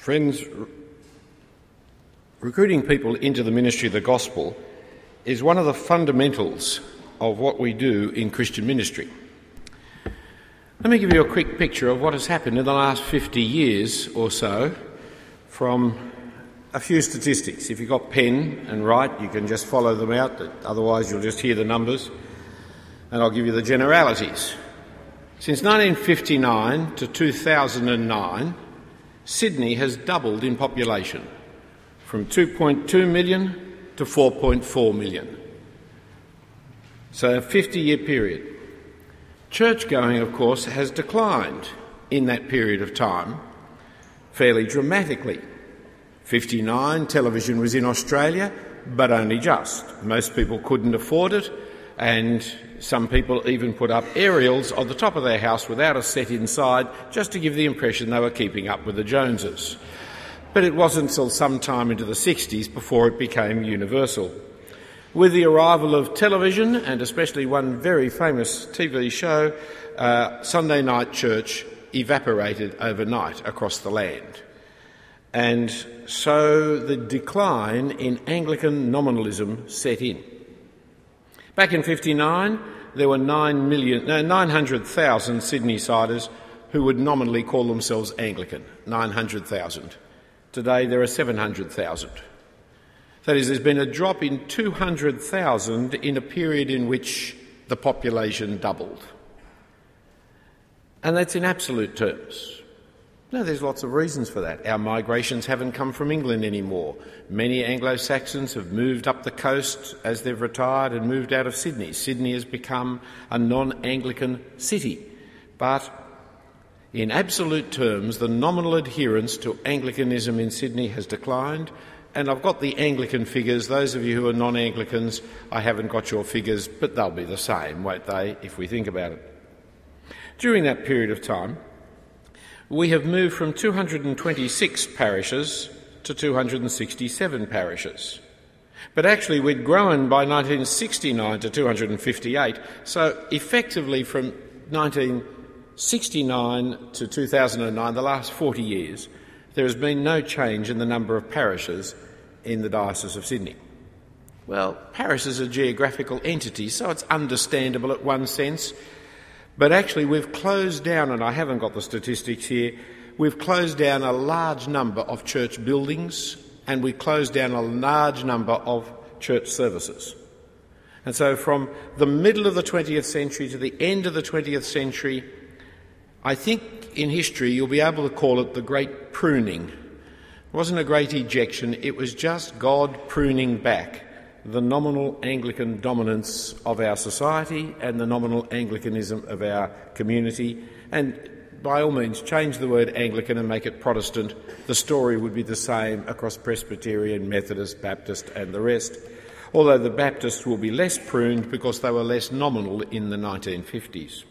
Friends, recruiting people into the ministry of the gospel is one of the fundamentals of what we do in Christian ministry. Let me give you a quick picture of what has happened in the last 50 years or so from a few statistics. If you've got pen and write, you can just follow them out, otherwise you'll just hear the numbers, and I'll give you the generalities. Since 1959 to 2009, Sydney has doubled in population, from 2.2 million to 4.4 million. So a 50-year period. Church-going, of course, has declined in that period of time fairly dramatically. 59, television was in Australia, but only just. Most people couldn't afford it, and some people even put up aerials on the top of their house without a set inside, just to give the impression they were keeping up with the Joneses. But it wasn't until sometime into the 60s before it became universal. With the arrival of television, and especially one very famous TV show, Sunday night church evaporated overnight across the land. And so the decline in Anglican nominalism set in. Back in 59, there were 900,000 Sydney-siders who would nominally call themselves Anglican, 900,000. Today there are 700,000. That is, there's been a drop in 200,000 in a period in which the population doubled. And that's in absolute terms. Now, there's lots of reasons for that. Our migrations haven't come from England anymore. Many Anglo-Saxons have moved up the coast as they've retired and moved out of Sydney. Sydney has become a non-Anglican city. But in absolute terms, the nominal adherence to Anglicanism in Sydney has declined. And I've got the Anglican figures. Those of you who are non-Anglicans, I haven't got your figures, but they'll be the same, won't they, if we think about it. During that period of time, we have moved from 226 parishes to 267 parishes. But actually we'd grown by 1969 to 258, so effectively from 1969 to 2009, the last 40 years, there has been no change in the number of parishes in the Diocese of Sydney. Well, parishes are geographical entities, so it's understandable at one sense. But actually we've closed down, and I haven't got the statistics here, we've closed down a large number of church buildings and we closed down a large number of church services. And so from the middle of the 20th century to the end of the 20th century, I think in history you'll be able to call it the great pruning. It wasn't a great ejection, it was just God pruning back the nominal Anglican dominance of our society and the nominal Anglicanism of our community, and by all means change the word Anglican and make it Protestant. The story would be the same across Presbyterian, Methodist, Baptist and the rest, although the Baptists will be less pruned because they were less nominal in the 1950s.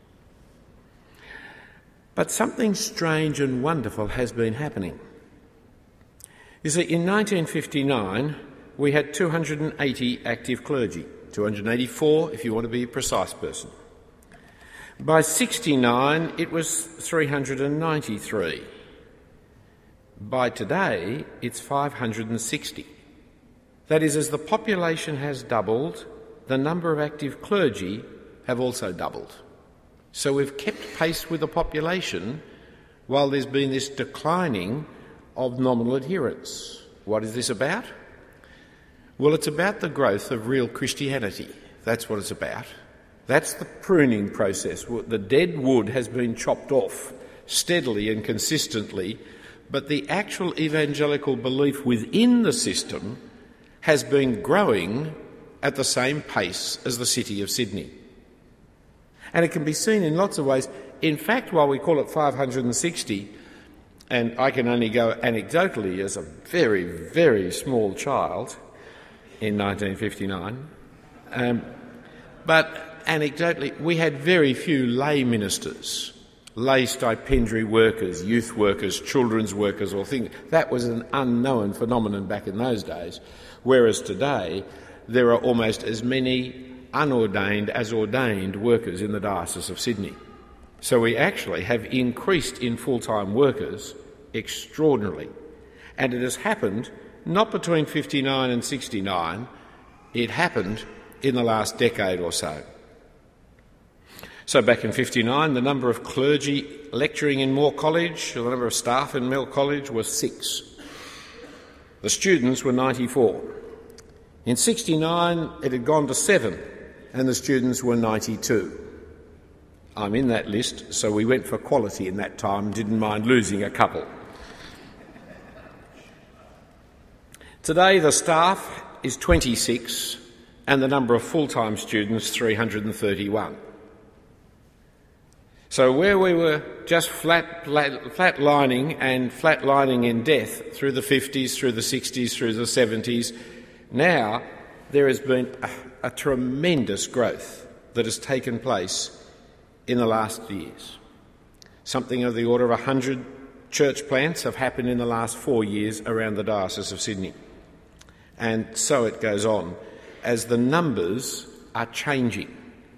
But something strange and wonderful has been happening. You see, in 1959 we had 280 active clergy, 284 if you want to be a precise person. By 69 it was 393. By today it's 560. That is, as the population has doubled, the number of active clergy have also doubled. So we've kept pace with the population while there's been this declining of nominal adherence. What is this about? Well, it's about the growth of real Christianity. That's what it's about. That's the pruning process. The dead wood has been chopped off steadily and consistently, but the actual evangelical belief within the system has been growing at the same pace as the city of Sydney. And it can be seen in lots of ways. In fact, while we call it 560, and I can only go anecdotally as a very, very small child in 1959, but anecdotally we had very few lay ministers, lay stipendiary workers, youth workers, children's workers, or things. That was an unknown phenomenon back in those days, whereas today there are almost as many unordained as ordained workers in the Diocese of Sydney. So we actually have increased in full-time workers extraordinarily. And it has happened not between 59 and 69, it happened in the last decade or so. So back in 59, the number of clergy lecturing in Moore College, the number of staff in Mill College was 6. The students were 94. In 69, it had gone to 7, and the students were 92. I'm in that list, so we went for quality in that time, didn't mind losing a couple. Today, the staff is 26, and the number of full-time students 331. So where we were just flatlining and flatlining in death through the 50s, through the 60s, through the 70s, now there has been a tremendous growth that has taken place in the last years. Something of the order of 100 church plants have happened in the last 4 years around the Diocese of Sydney. And so it goes on as the numbers are changing.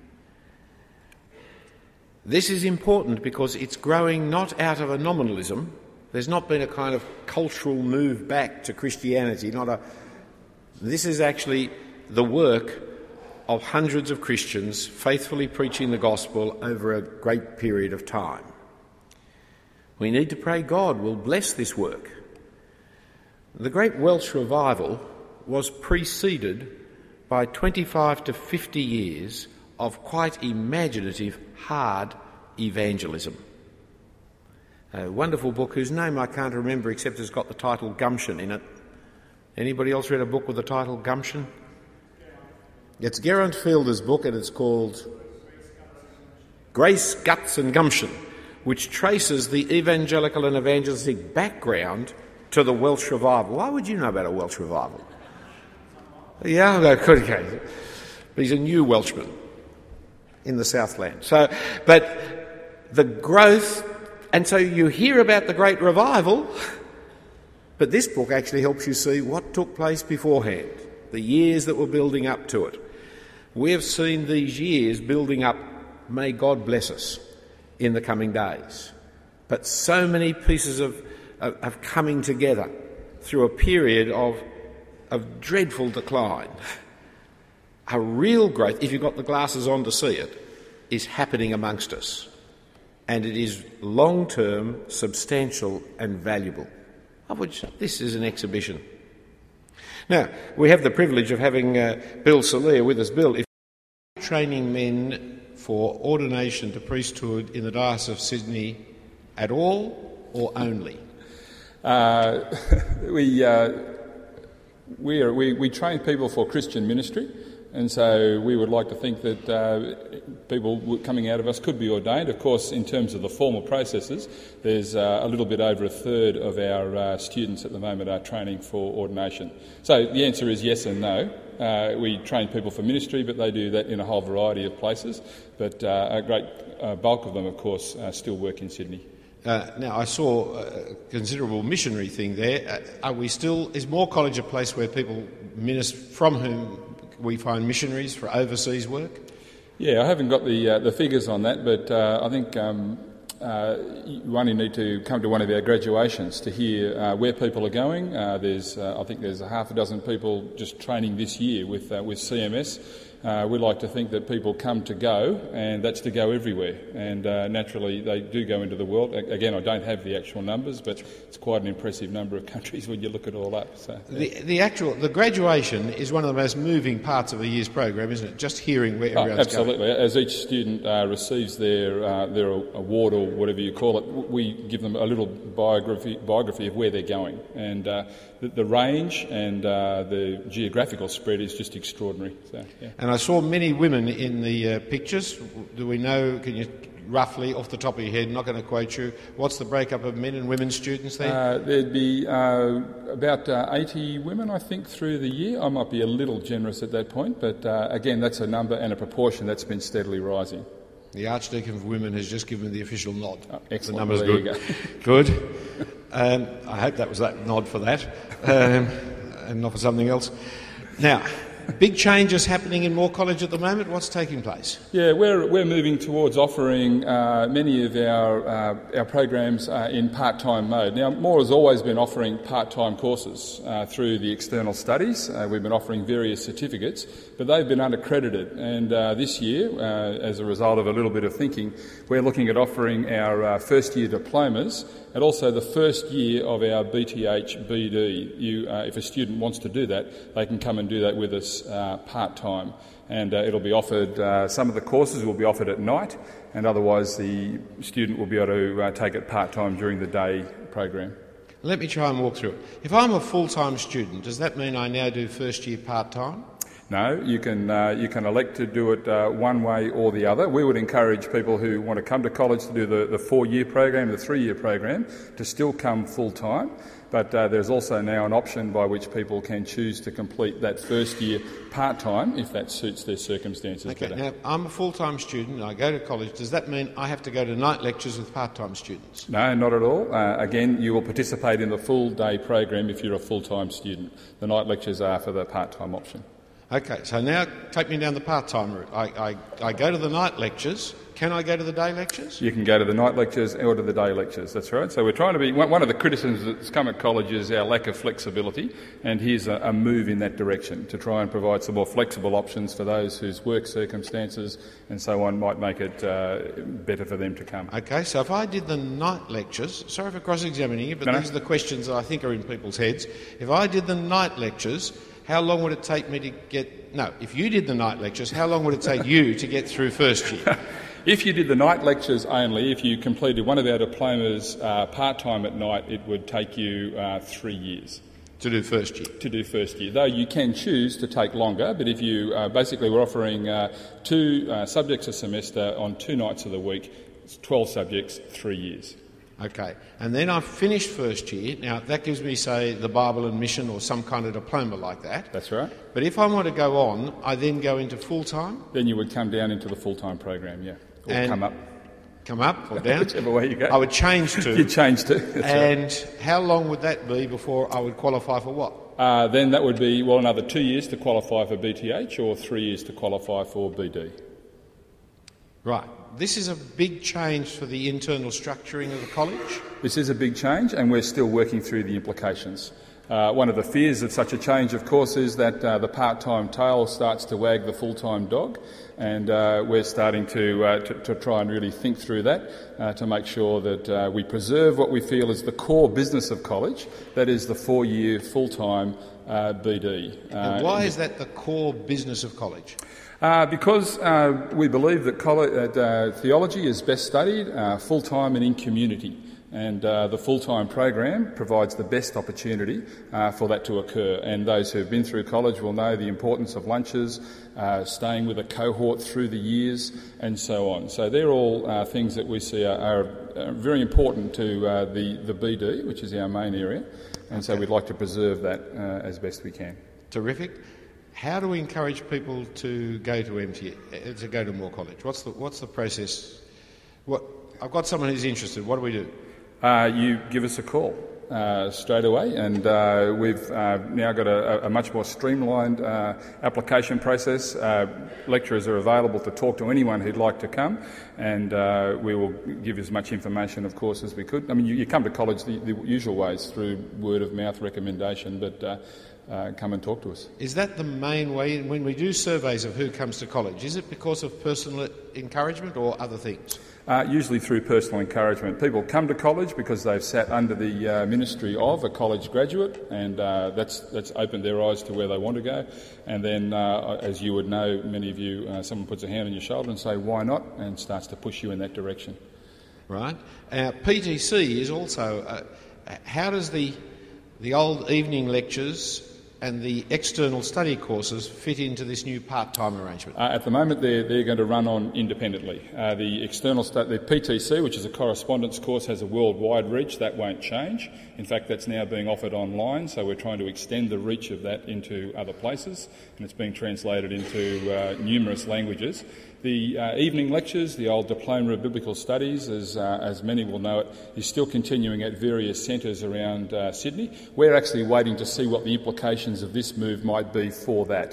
This is important because it's growing not out of a nominalism. There's not been a kind of cultural move back to Christianity. This is actually the work of hundreds of Christians faithfully preaching the gospel over a great period of time. We need to pray God will bless this work. The Great Welsh Revival was preceded by 25 to 50 years of quite imaginative, hard evangelism. A wonderful book whose name I can't remember except it's got the title Gumption in it. Anybody else read a book with the title Gumption? It's Geraint Fielder's book, and it's called Grace, Guts and Gumption, which traces the evangelical and evangelistic background to the Welsh Revival. Why would you know about a Welsh Revival? Yeah, okay. But he's a new Welshman in the Southland. But the growth, and so you hear about the Great Revival, but this book actually helps you see what took place beforehand, the years that were building up to it. We have seen these years building up, may God bless us, in the coming days. But so many pieces of coming together through a period of dreadful decline. A real growth, if you've got the glasses on to see it, is happening amongst us. And it is long-term, substantial and valuable, of which this is an exhibition. Now, we have the privilege of having Bill Salir with us. Bill, if you're training men for ordination to priesthood in the Diocese of Sydney at all or only? We train people for Christian ministry, and so we would like to think that people coming out of us could be ordained. Of course, in terms of the formal processes, there's a little bit over a third of our students at the moment are training for ordination. So the answer is yes and no. We train people for ministry, but they do that in a whole variety of places. But a great bulk of them, of course, still work in Sydney. Now, I saw a considerable missionary thing there. Is Moore College a place where people from whom we find missionaries for overseas work? Yeah, I haven't got the figures on that, but I think you only need to come to one of our graduations to hear where people are going. I think there's a half a dozen people just training this year with CMS. We like to think that people come to go, and that's to go everywhere. And naturally, they do go into the world. Again, I don't have the actual numbers, but it's quite an impressive number of countries when you look it all up. So, yeah. The graduation is one of the most moving parts of a year's program, isn't it? Just hearing where everyone's absolutely. going. As each student receives their award or whatever you call it, we give them a little biography of where they're going, and the range and the geographical spread is just extraordinary. So, yeah. And I saw many women in the pictures. Do we know, can you roughly, off the top of your head, not going to quote you, what's the breakup of men and women students there? There'd be about 80 women, I think, through the year. I might be a little generous at that point, but again, that's a number and a proportion that's been steadily rising. The Archdeacon of Women has just given the official nod. Excellent. The number's well, good. Good. I hope that was that nod for that, and not for something else. Now, Big changes happening in Moore College at the moment. What's taking place? Yeah, we're moving towards offering many of our programs in part-time mode. Now, Moore has always been offering part-time courses through the external studies. We've been offering various certificates, but they've been unaccredited. And this year, as a result of a little bit of thinking, we're looking at offering our first-year diplomas and also the first year of our BTH BD. If a student wants to do that, they can come and do that with us part-time. And it'll be offered, some of the courses will be offered at night, and otherwise the student will be able to take it part-time during the day program. Let me try and walk through it. If I'm a full-time student, does that mean I now do first year part-time? No, you can elect to do it one way or the other. We would encourage people who want to come to college to do the 4-year program, the 3-year program, to still come full-time. But there's also now an option by which people can choose to complete that first year part-time if that suits their circumstances better. Now, I'm a full-time student and I go to college. Does that mean I have to go to night lectures with part-time students? No, not at all. Again, you will participate in the full-day program if you're a full-time student. The night lectures are for the part-time option. Okay, so now take me down the part-time route. I go to the night lectures. Can I go to the day lectures? You can go to the night lectures or to the day lectures, that's right. So we're trying to be... One of the criticisms that's come at college is our lack of flexibility, and here's a move in that direction to try and provide some more flexible options for those whose work circumstances and so on might make it better for them to come. Okay, so if I did the night lectures... Sorry for cross-examining you, but these are the questions that I think are in people's heads. If I did the night lectures... How long would it take me to get... No, if you did the night lectures, how long would it take you to get through first year? If you did the night lectures only, if you completed one of our diplomas part-time at night, it would take you 3 years. To do first year? To do first year. Though you can choose to take longer, but if you... basically, we're offering 2 subjects a semester on 2 nights of the week. It's 12 subjects, 3 years. Okay, and then I've finished first year. Now, that gives me, say, the Bible and Mission or some kind of diploma like that. That's right. But if I want to go on, I then go into full-time? Then you would come down into the full-time program, yeah. Or and come up. Come up or down? Whichever way you go. I would change to. You'd change to. That's and right. How long would that be before I would qualify for what? Then that would be, well, another 2 years to qualify for BTH or 3 years to qualify for BD. Right. This is a big change for the internal structuring of the college? This is a big change, and we're still working through the implications. One of the fears of such a change, of course, is that the part-time tail starts to wag the full-time dog, and we're starting to try and really think through that to make sure that we preserve what we feel is the core business of college, that is the 4-year full-time BD. And why is that the core business of college? Because we believe that theology is best studied full-time and in community. And the full-time program provides the best opportunity for that to occur. And those who have been through college will know the importance of lunches, staying with a cohort through the years, and so on. So they're all things that we see are very important to the BD, which is our main area. And so we'd like to preserve that as best we can. Terrific. How do we encourage people to go to MTS, to go to Moore College? What's the process? I've got someone who's interested. What do we do? You give us a call straight away, and we've now got a much more streamlined application process. Lecturers are available to talk to anyone who'd like to come, and we will give as much information, of course, as we could. I mean, you come to college the usual ways, through word-of-mouth recommendation, but come and talk to us. Is that the main way? When we do surveys of who comes to college, is it because of personal encouragement or other things? Usually through personal encouragement. People come to college because they've sat under the ministry of a college graduate, and that's opened their eyes to where they want to go. And then, as you would know, many of you, someone puts a hand on your shoulder and say, why not? And starts to push you in that direction. Right. PTC is also... how does the old evening lectures and the external study courses fit into this new part-time arrangement? At the moment, they're going to run on independently. The PTC, which is a correspondence course, has a worldwide reach. That won't change. In fact, that's now being offered online, so we're trying to extend the reach of that into other places, and it's being translated into numerous languages. The evening lectures, the old Diploma of Biblical Studies, as many will know it, is still continuing at various centres around Sydney. We're actually waiting to see what the implications of this move might be for that.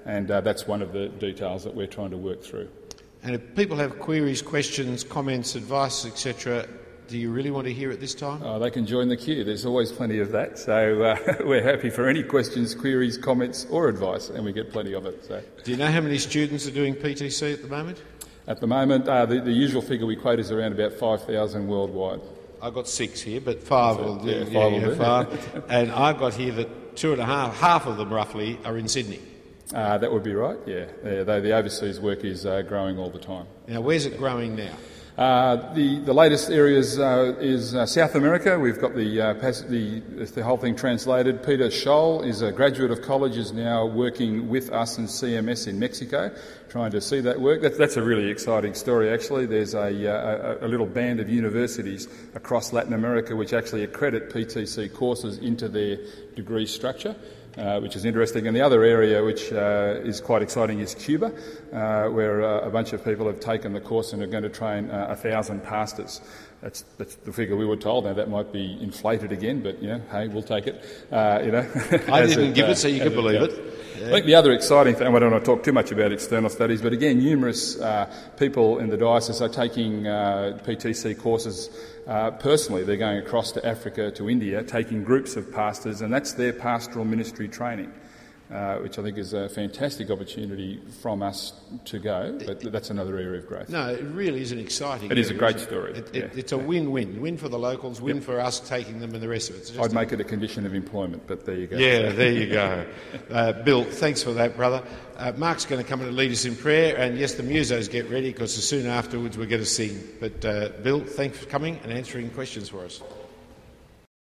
and that's one of the details that we're trying to work through. And if people have queries, questions, comments, advice, etc., do you really want to hear it this time? They can join the queue. There's always plenty of that. So we're happy for any questions, queries, comments or advice, and we get plenty of it. So. Do you know how many students are doing PTC at the moment? At the moment, the usual figure we quote is around about 5,000 worldwide. I've got 6 here, but 5 will do. Yeah, 5. And I've got here that 2.5, half of them roughly, are in Sydney. That would be right, yeah. The overseas work is growing all the time. Now, where's it growing now? The latest areas is South America. We've got the whole thing translated. Peter Scholl is a graduate of college, is now working with us and CMS in Mexico, trying to see that work. That's a really exciting story, actually. There's a little band of universities across Latin America which actually accredit PTC courses into their degree structure. Which is interesting. And the other area which is quite exciting is Cuba, where a bunch of people have taken the course and are going to train 1,000 pastors. That's the figure we were told. Now, that might be inflated again, but, hey, we'll take it. I didn't give it, so you can believe it. Yeah. I think the other exciting thing, I don't want to talk too much about external studies, but again, numerous people in the diocese are taking PTC courses personally. They're going across to Africa, to India, taking groups of pastors, and that's their pastoral ministry training, which I think is a fantastic opportunity from us to go, but that's another area of growth. No, it really is an exciting It is a great story. It's a win-win. Win for the locals, win for us taking them and the rest of it. I'd make it a condition of employment, but there you go. Yeah, there you go. Bill, thanks for that, brother. Mark's going to come and lead us in prayer, and yes, the musos get ready because soon afterwards we're going to sing. But Bill, thanks for coming and answering questions for us.